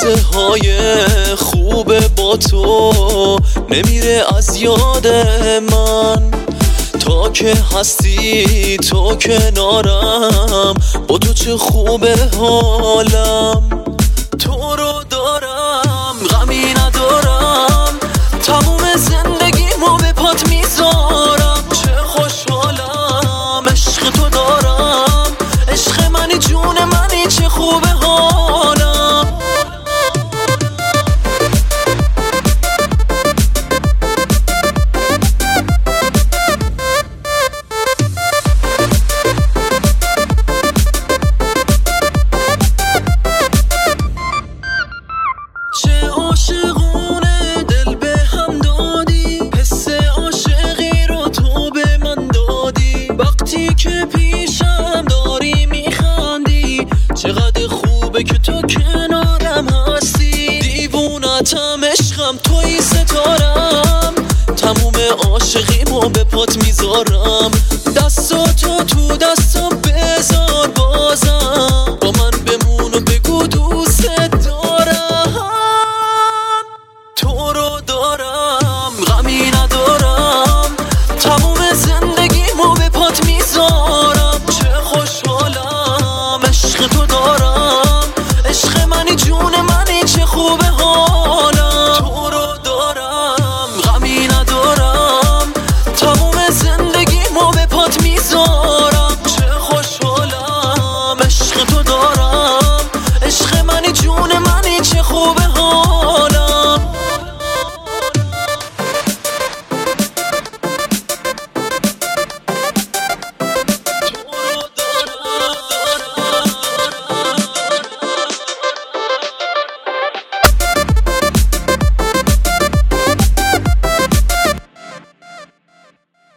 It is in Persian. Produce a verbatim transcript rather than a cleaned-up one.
لحظه های خوب با تو نمیره از یاد من. تا که هستی تو کنارم، با تو چه خوبه حالم. تو رو دارم غمی ندارم، تموم زندگیمو به پات میذارم. چه خوشحالم عشق تو دارم، عشق منی جون منی چه خوبه حالم. چه عاشقونه دل به هم دادی، حس عاشقی رو تو به من دادی. وقتی که پیشم داری میخندی، چقدر خوبه که تو کنارم هستی. دیوونتم عشقم توی ستارم، تموم عاشقیمو به پات میذارم.